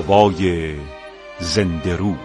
آوای زنده رود.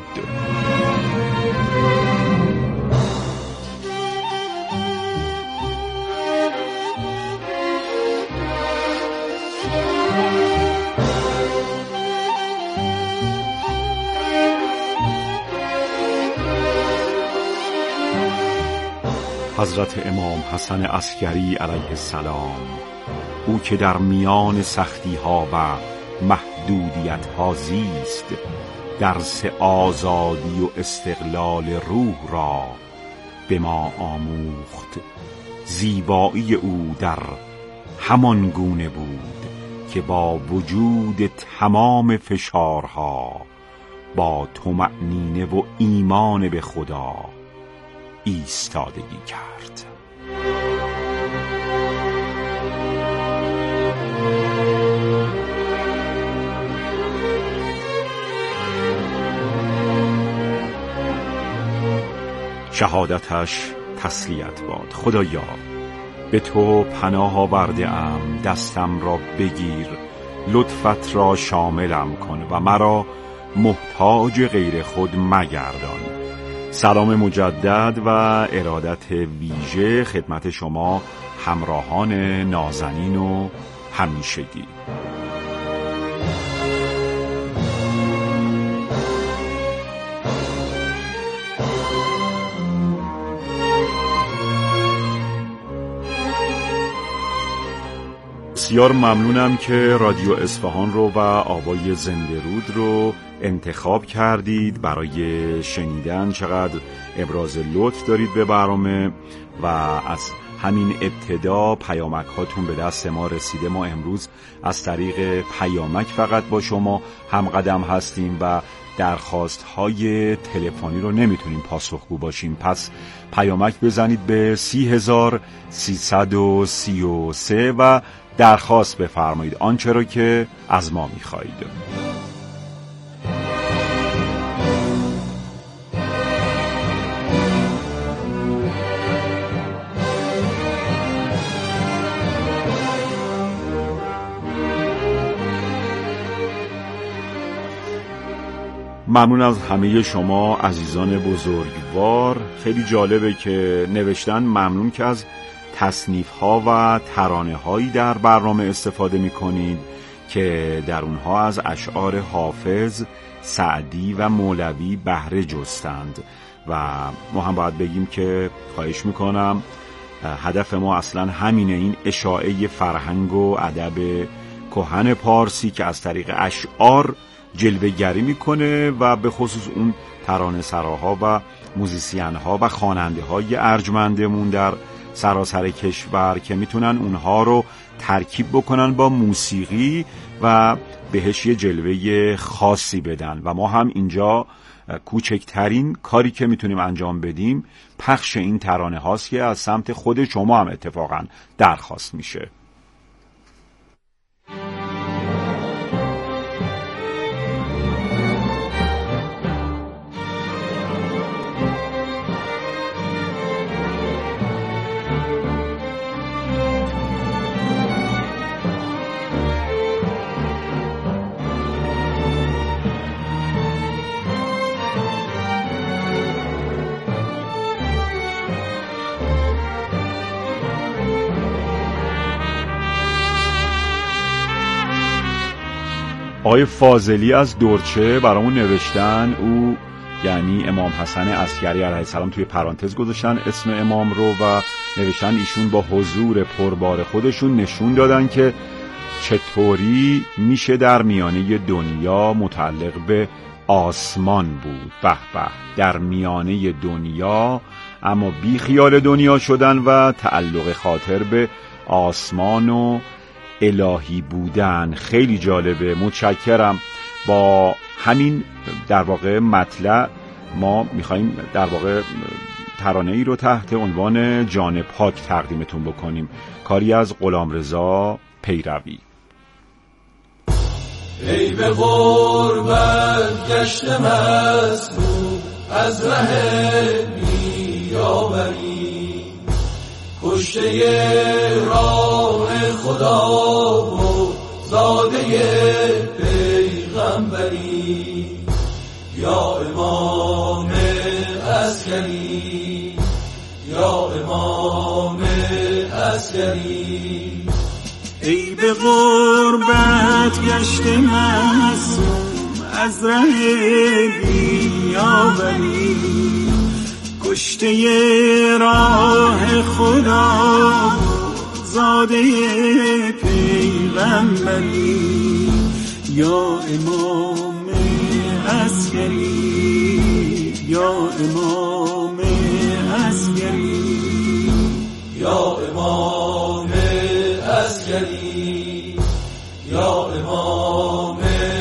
حضرت امام حسن عسکری علیه السلام، او که در میان سختی ها و محدودیت ها زیست، درس آزادی و استقلال روح را به ما آموخت. زیبایی او در همان گونه بود که با وجود تمام فشارها با طمأنینه و ایمان به خدا ایستادگی کرد. شهادتش تسلیت باد. خدایا، به تو پناه آورده ام، دستم را بگیر، لطفت را شاملم کن و مرا محتاج غیر خود مگردان. سلام مجدد و ارادت ویژه خدمت شما همراهان نازنین و همیشگی. بسیار ممنونم که رادیو اصفهان رو و آوای زنده رود رو انتخاب کردید برای شنیدن. چقدر ابراز لطف دارید به برنامه و از همین ابتدا پیامک هاتون به دست ما رسیده. ما امروز از طریق پیامک فقط با شما هم قدم هستیم و درخواست های تلفنی رو نمیتونیم پاسخگو باشیم، پس پیامک بزنید به 30333 و درخواست بفرمایید آنچه را که از ما می‌خواهید. ممنون از همه شما عزیزان بزرگوار. خیلی جالبه که نوشتن ممنون که از تصنیف ها و ترانه هایی در برنامه استفاده می کنید که در اونها از اشعار حافظ، سعدی و مولوی بهره جستند و ما هم باید بگیم که خواهش میکنم هدف ما اصلا همینه، این اشاعه فرهنگ و ادب کهن پارسی که از طریق اشعار جلوه گری میکنه و به خصوص اون ترانه سراها و موزیسین ها و خواننده های ارجمندمون در سراسر کشور که میتونن اونها رو ترکیب بکنن با موسیقی و بهش یه جلوه خاصی بدن و ما هم اینجا کوچکترین کاری که میتونیم انجام بدیم پخش این ترانه هاست که از سمت خود شما هم اتفاقا درخواست میشه. آقای فاضلی از دورچه برامون نوشتن، او یعنی امام حسن عسکری علیه السلام توی پرانتز گذاشتن اسم امام رو و نوشتن ایشون با حضور پربار خودشون نشون دادن که چطوری میشه در میانه دنیا متعلق به آسمان بود. به به، در میانه دنیا اما بی خیال دنیا شدن و تعلق خاطر به آسمان و الهی بودن. خیلی جالبه، متشکرم. با همین در واقع مطلع ما میخواییم در واقع ترانه ای رو تحت عنوان جان پاک تقدیمتون بکنیم، کاری از غلامرضا پیروی. ای به غربت گشتم از ره بیاوری، کشته راه خدا و زاده پیغمبری. پیغمبری یا امام عسکری یا امام عسکری ای به غربت گشت معصوم از ره بیاوری کشته راه خدا زاده پیغمبری یا امام عسکری یا امام عسکری یا امام عسکری یا امام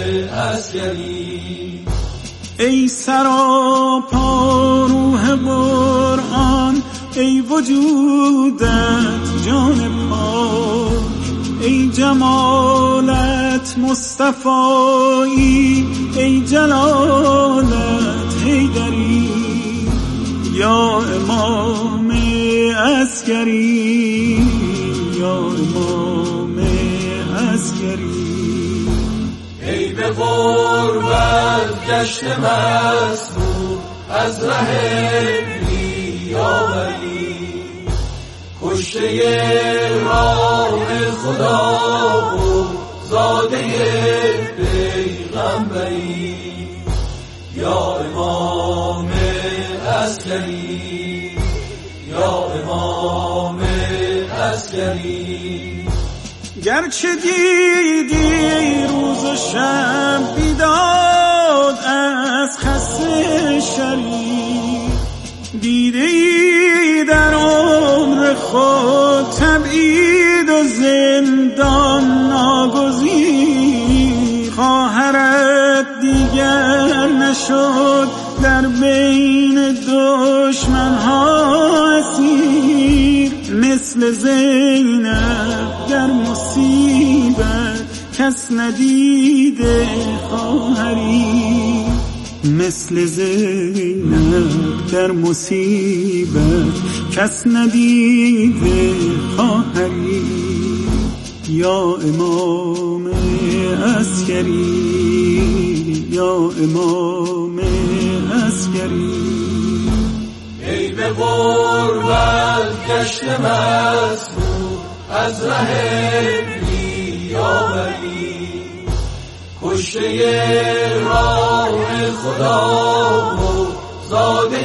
عسکری ای سراپا روح قرآن ای وجودت جان پاک ای جمالت مصطفایی ای جلالت حیدری یا امام عسکری یا امام عسکری ای به غربت گشت مصدوم از ره بیاوری کشته راه خدا و زاده پیغمبری یا امام عسکری یا امام عسکری گرچه دیدی روز و شب بیداد از خسته شریف دیدی در عمر خود تبعید و زندان ناگزیر خواهرت دیگر نشد در بین دشمن‌ها اسیر مثل زینب در مصیبت کس ندیده خواهری مثل زینب در مصیبت کس ندیده خواهری یا امام عسکری یا امام عسکری ای به غربت گشت مصدوم از ره بیاوری کشته راه خدا و زاده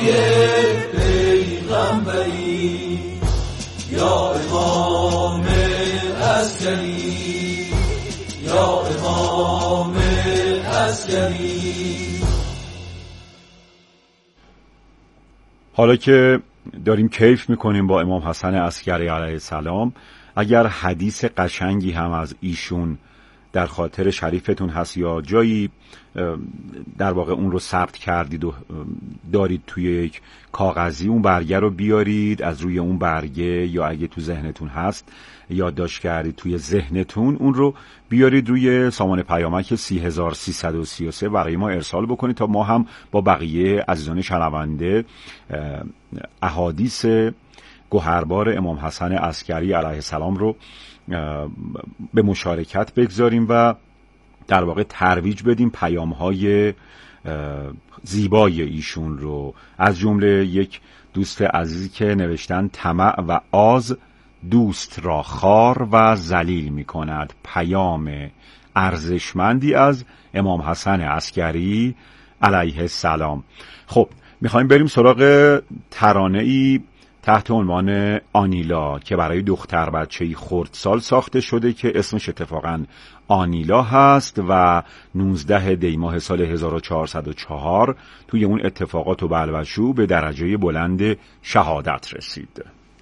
پیغمبری یا امام عسکری یا امام عسکری حالا که داریم کیف میکنیم با امام حسن عسکری علیه السلام، اگر حدیث قشنگی هم از ایشون در خاطر شریفتون هست یا جایی در واقع اون رو ثبت کردید و دارید توی یک کاغذی، اون برگه رو بیارید، از روی اون برگه یا اگه تو ذهنتون هست یادداشت کردید توی ذهنتون، اون رو بیارید روی سامان پیامک 3333 برای ما ارسال بکنید تا ما هم با بقیه عزیزان شنونده احادیث گوهربار امام حسن عسکری علیه السلام رو به مشارکت بگذاریم و در واقع ترویج بدیم پیام‌های زیبای ایشون رو. از جمله یک دوست عزیزی که نوشتن طمع و آز دوست را خار و ذلیل می کند، پیام ارزشمندی از امام حسن عسکری علیه السلام. خب میخوایم بریم سراغ ترانه‌ای تحت عنوان آنیلا که برای دختر بچه‌ای خردسال ساخته شده که اسمش اتفاقاً آنیلا هست و 19 دی ماه سال 1404 توی اون اتفاقات و بلبشو به درجه بلند شهادت رسید.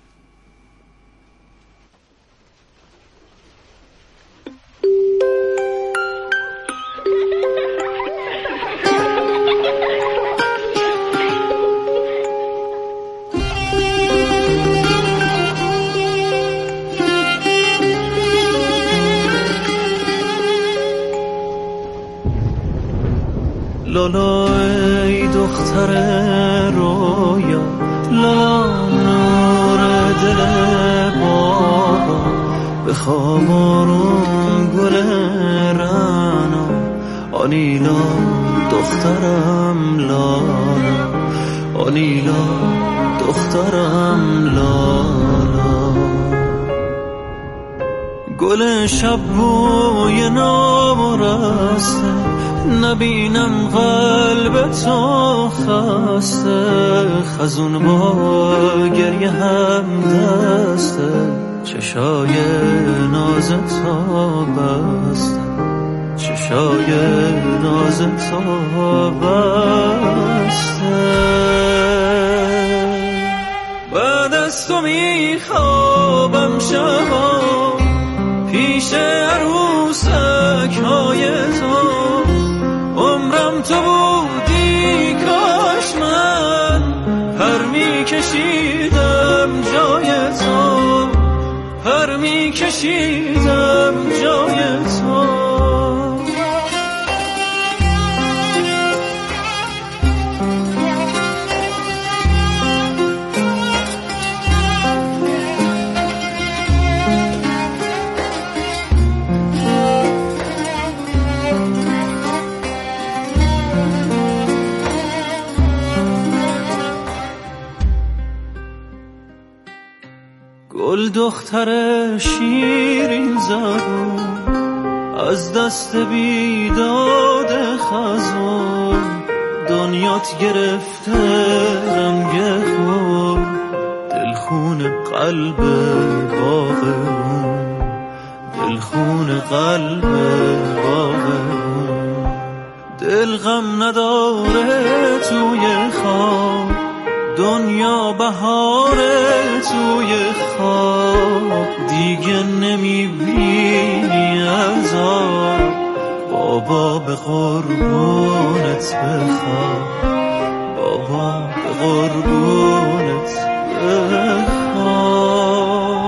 لالا ای دختر رویا، لالا نور دل بابا، بخواب آروم گل رنا، آنیلا دخترم لالا، آنیلا دخترم لالا. گل شب بوی نامرسته، نبینم قلب تو خسته، خزون با گریه هم دسته، چشای ناز تو بسته، چشای ناز تو بسته. بعد از تو میخوابم شبا پیش عروسک های تو، عمرم تو بودی کاش من پر میکشیدم جای تو، پر میکشیدم جای تو. گل دختر شیرین زبون، از دست بیداد خزون، دنیات گرفته رنگ خور، دلخون قلب باغمون، دلخون قلب باغمون. دل غم نداره توی خواب، دنیا بهاره توی خواب، دیگه نمیبینی عذاب، بابا به قربونت بخواب، بابا به قربونت بخواب.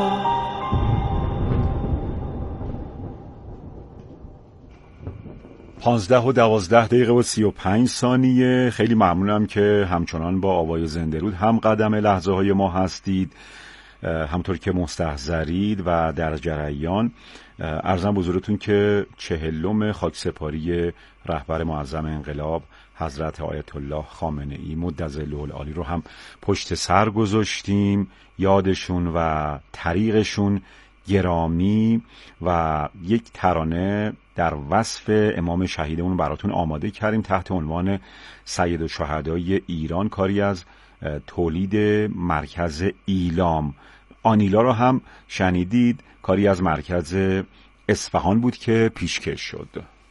15:12:35. خیلی ممنونم که همچنان با آوای زنده رود هم قدم لحظه های ما هستید، همطور که مستحضرید و در جریان. عرضم بزرگتون که 40م خاکسپاری رهبر معظم انقلاب حضرت آیت الله خامنه ای مدظله العالی رو هم پشت سر گذاشتیم، یادشون و طریقشون گرامی، و یک ترانه در وصف امام شهیدمون براتون آماده کردیم تحت عنوان سید الشهدای ایران، کاری از تولید مرکز ایلام. آنیلا رو هم شنیدید، کاری از مرکز اصفهان بود که پیشکش شد.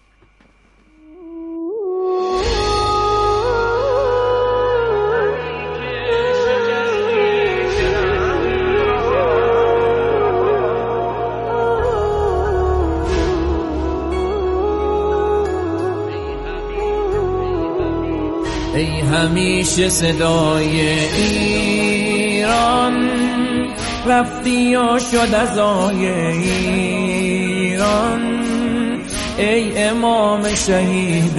ای همیشه صدای ایران، رفتی و شد ازای ایران. ای امام شهید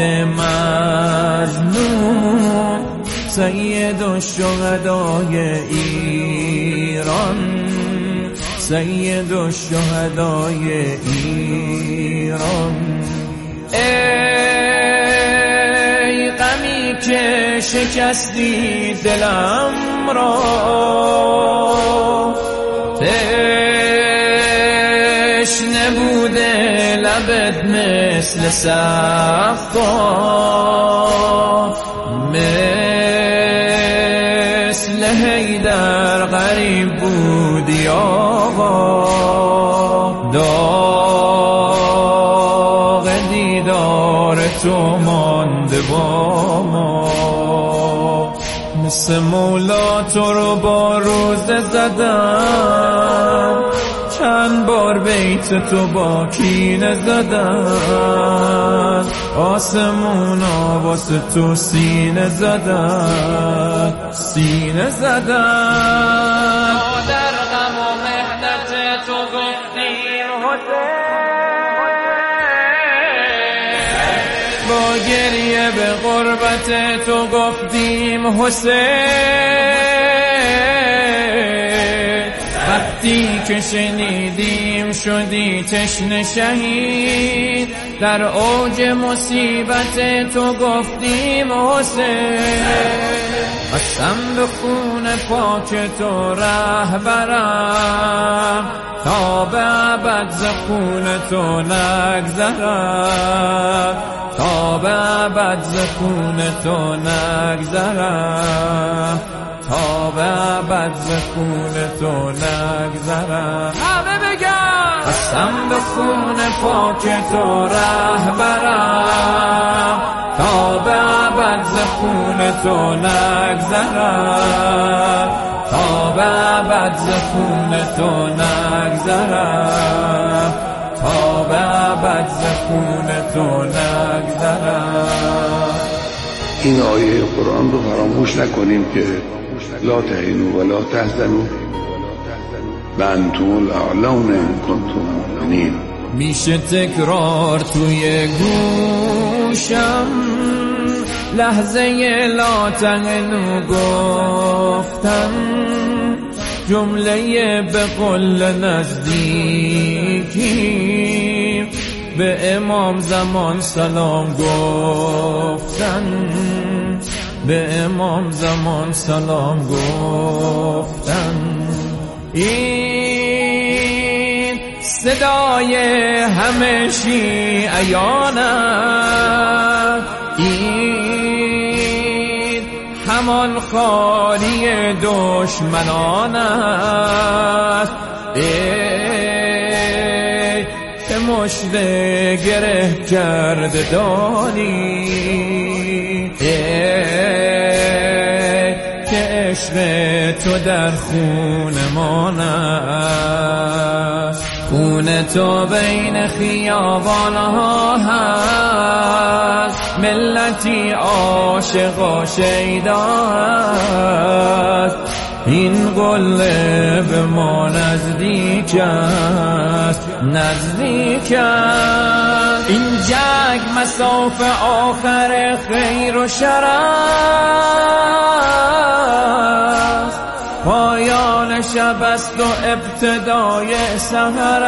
مظلوم، سید الشهدای ایران، سید الشهدای ایران. ای غمی که شکستی دلم را، تشنه بوده لبت مثل صفا، مثل حیدر غریب بودی آقا. داغ دیدار تو مانده با ما، مثل مولا تو رو با روزه زدم، چند بار بیت تو با کینه زدن، آسمونا واسه تو سینه زدن، سینه زدن. ما در غم و محنت تو گفتیم حسین، با گریه به غربت تو گفتیم حسین. وقتی که شنیدیم شدی تشنه شهید، در اوج مصیبت تو گفتیم حسین. قسم به خون پاک تو رهبرم، تا به ابد ز خون تو نگذرم، تا به ابد ز خون تو نگذرم، تا به ابد ز خون تو نگذرم. همه بگم قسم به خون پاک تو رهبرم، تا به ابد ز خون تو نگذرم، تا به ابد ز خون تو نگذرم، تا به ابد ز خون تو نگذرم. این آیه قرآن رو فراموش نکنیم که لا تهینوا ولا تحزنوا وانتم الاعلون ان کنتم مؤمنین. میشه تکرار توی گوشم لحظه لا تهنوا گفتم، جمله به قول نزدیکی به امام زمان سلام گفتن، به امام زمان سلام گفتن. این صدای همه شیعیان است، این همان خالی دشمنان است. که مشت گره کرده دانی، که عشق تو در خون من است. خون تو بین خیابانها هست، ملتی عاشق و شیدا است. این قله به ما نزدیک است، نزدیک است. این جنگ مساف آخر خیر و شر است، پایان شب است و ابتدای سحر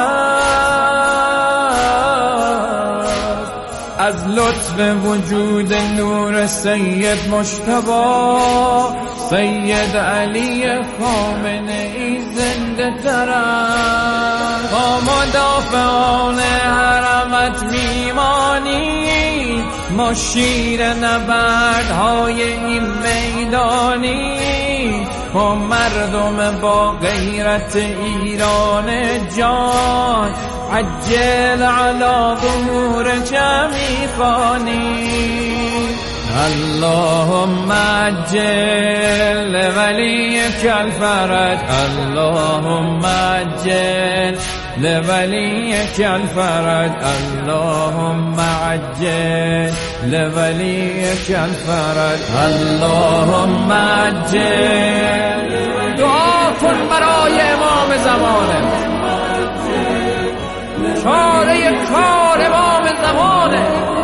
است. از لطف وجود نور سید مجتبی، سید علی خامنه‌ای زنده تر است. با مدافعان حرمت میمانی، ما شیر نبردهای این میدانی. ما مردم با غیرت ایران جان، عجل علی ظهور جمعی خوانیم. اللهم عجل وليك الفرج، اللهم عجل لوليك الفرج، اللهم عجل لوليك الفرج، اللهم عجل. دعا کن برای امام زمانه، چاره کار امام زمانه.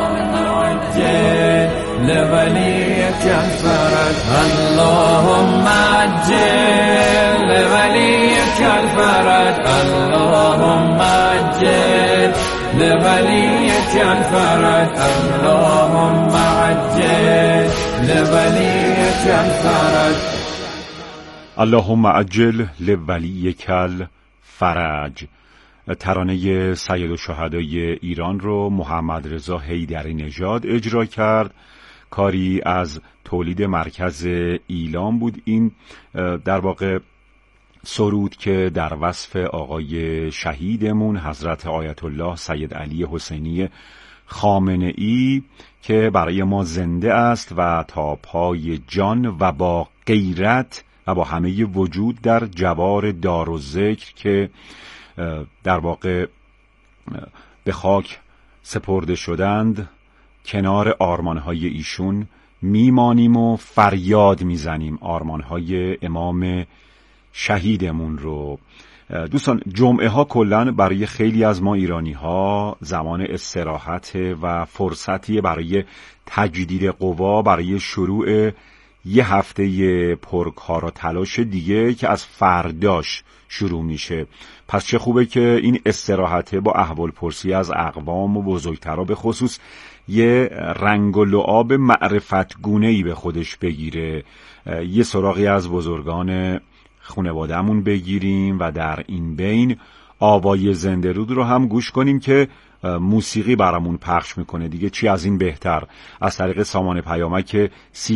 لوليك الفرج، اللهم عجل لوليك الفرج، اللهم عجل لوليك الفرج، اللهم عجل لوليك الفرج. اللهم عجل لولیک الفرج. ترانه سید الشهدای ایران رو محمد رضا حیدری نژاد اجرا کرد. کاری از تولید مرکز ایلام بود. این در واقع سرود که در وصف آقای شهیدمون حضرت آیت الله سید علی حسینی خامنه‌ای که برای ما زنده است و تا پای جان و با غیرت و با همه وجود در جوار دارالذکر که در واقع به خاک سپرده شدند کنار آرمانهای ایشون میمانیم و فریاد میزنیم آرمانهای امام شهیدمون رو. دوستان، جمعه ها کلن برای خیلی از ما ایرانی ها زمان استراحت و فرصتی برای تجدید قوا، برای شروع یه هفته پرکار و تلاش دیگه که از فرداش شروع میشه. پس چه خوبه که این استراحته با احوال پرسی از اقوام و بزرگترها به خصوص یه رنگ و لعاب معرفت گونه‌ای به خودش بگیره، یه سراغی از بزرگان خانواده‌مون بگیریم و در این بین آوای زنده رود رو هم گوش کنیم که موسیقی برامون پخش میکنه. دیگه چی از این بهتر؟ از طریق سامان پیامک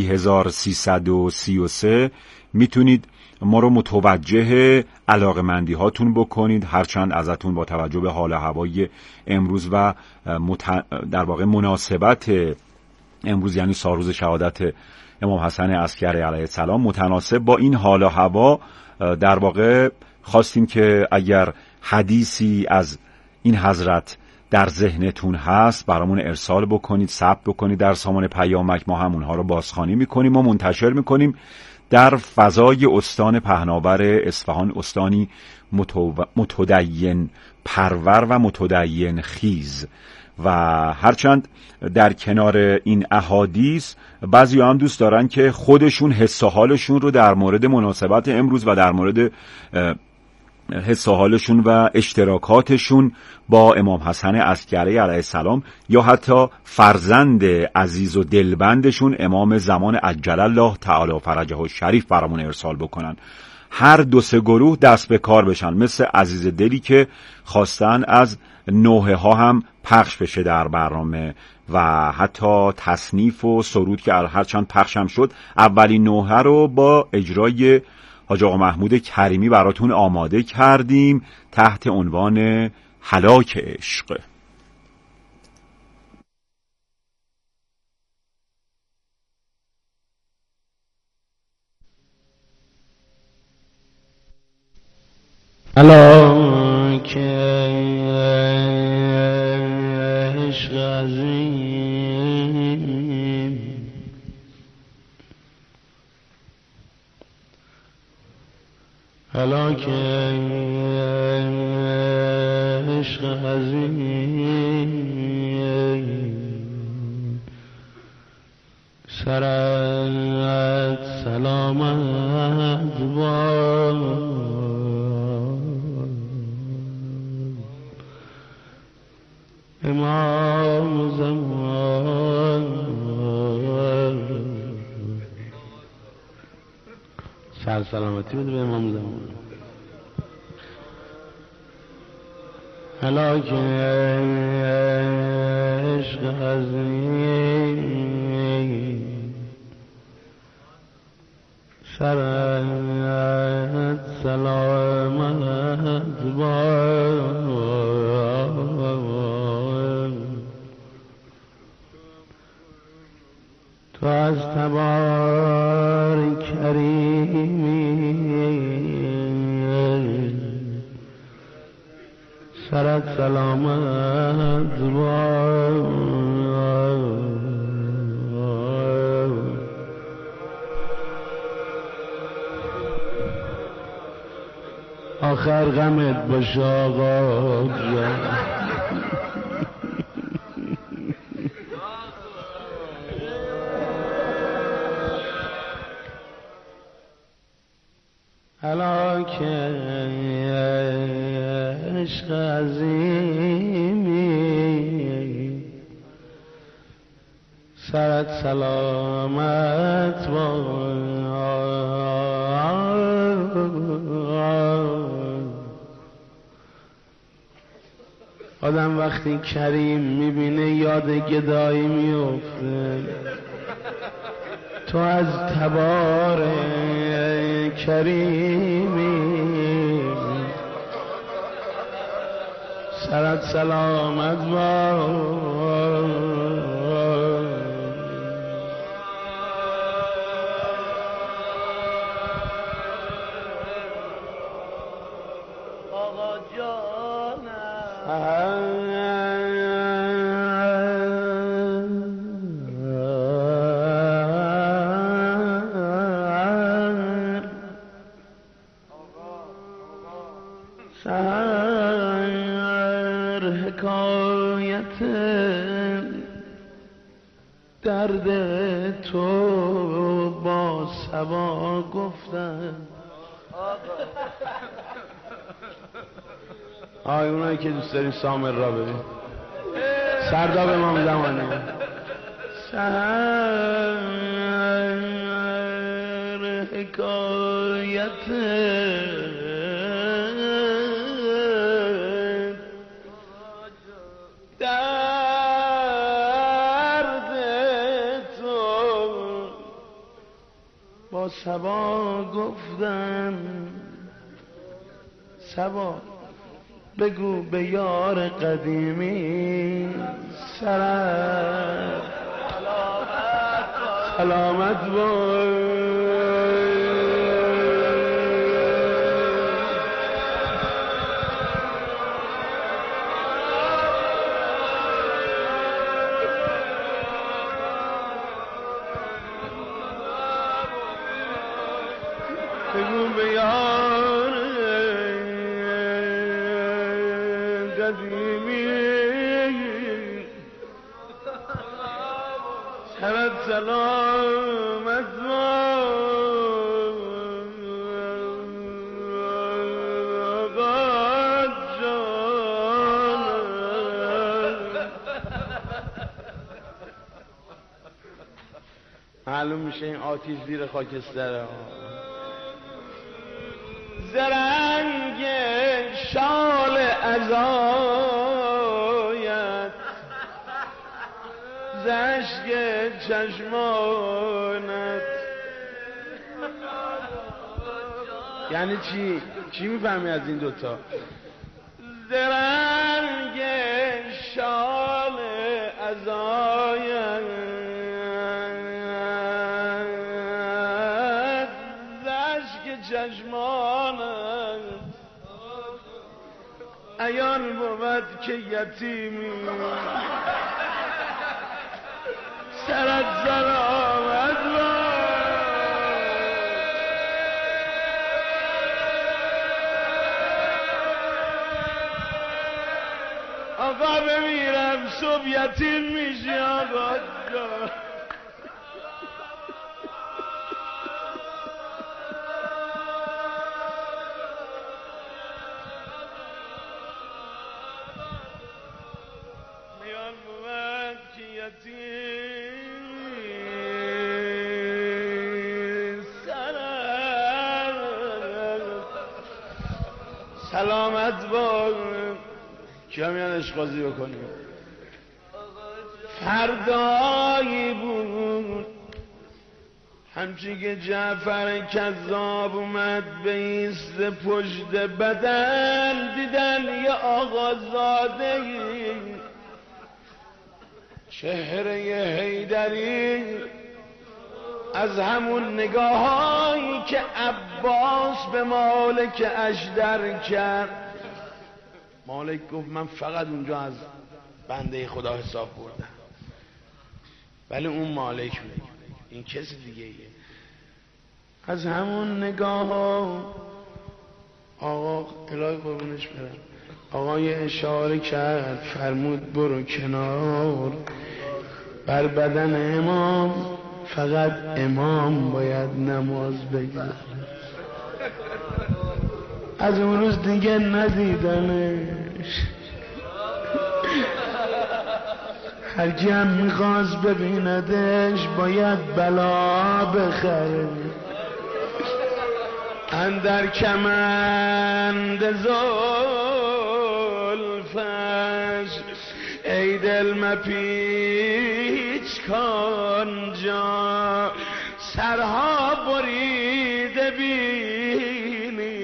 3333 میتونید ما رو متوجه علاقمندی هاتون بکنید، هرچند ازتون با توجه به حال هوای امروز و در واقع مناسبت امروز، یعنی سالروز شهادت امام حسن عسکری علیه السلام، متناسب با این حال و هوا در واقع خواستیم که اگر حدیثی از این حضرت در ذهنتون هست برامون ارسال بکنید، ثبت بکنید در سامان پیامک. ما همونها رو بازخوانی میکنیم و منتشر میکنیم در فضای استان پهناور اصفهان، استانی متدین پرور و متدین خیز. و هرچند در کنار این احادیث بعضی هم دوست دارن که خودشون حس و حالشون رو در مورد مناسبت امروز و در مورد حس و حالشون و اشتراکاتشون با امام حسن عسکری علیه السلام یا حتی فرزند عزیز و دلبندشون امام زمان عجل الله تعالی فرجه الشریف برامون ارسال بکنن. هر دو سه گروه دست به کار بشن، مثل عزیز دلی که خواستن از نوحه ها هم پخش بشه در برنامه و حتی تصنیف و سرود که هرچند پخش هم شد. اولین نوحه رو با اجرای حاج آقا محمود کریمی براتون آماده کردیم تحت عنوان هلاک عشق. هلاک عشق عظیم، هلاک عشق عظیم، سرت سلامت باد امام زمان، سر سلامتی بده به امام زمان. هلاک عشق عظیم، سرت سلامت باد تو از تبار کریمی، سرت سلامت باد آخر غمت باشه آقا جان. هلاک عشق عظیمی، سرت سلامت باد. آدم وقتی کریم میبینه یاد گدایی میفته. تو از تبار کریمی، سرت سلامت باد. آقا جانم سر حکایت درد تو با صبا گفتن. اونایی که دوست داریم سامر را ببین، سرداب امام زمانی. سر حکایت درد تو با صبا گفتن. صبا بگو به یار قدیمی سرت سلامت باش. بگو به یار قدیمی سرت سلامت باش جان. معلوم میشه این آتیش زیر خاکستره. زرنگ شال عزایت زشک چشمانت. یعنی چی؟ چی میفهمی از این دوتا؟ زرنگ شال عزایت زشک چشمانت. عیان بود که یتیمی سرت سلامت باش. آقا بمیرم صبح یتیم میشی آقا جان. میان بود که یتیم سرت سلامت باش. کیا میان عشقازی بکنیم؟ فردایی بود همچی که جعفر کذاب اومد به ایست پشت بدن، دیدن یه آقازاده چهره حیدری از همون نگاهایی که عباس به مالک اشدر کرد. مالک گفت من فقط اونجا از بنده خدا حساب بردم، ولی اون مالک بود، این کسی دیگه ایه. از همون نگاه ها آقا الهی قربونش برم آقای اشاره کرد، فرمود برو کنار، بر بدن امام فقط امام باید نماز بگذاره. از اون روز دیگه ندیدنش. هر کی هم میخواست ببیندش باید بلا بخره. اندر کمند زلفش ای دل مپیچ کن جا، سرها بریده بینی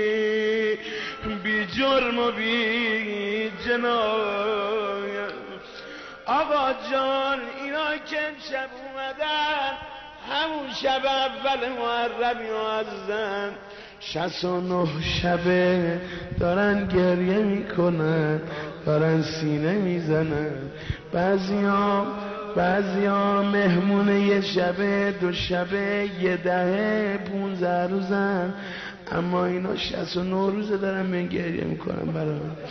بی جرم و بی جنایت. آقا جان اینا که شب اومدن همون شب اول محرمی عزیزم 69 شبه دارن گریه میکنن، دارن سینه میزنن. بعضیا مهمونه یه شبه، 2 شبه، 10 15 روزن، اما اینا 69 روزه دارن من گریه میکنن برای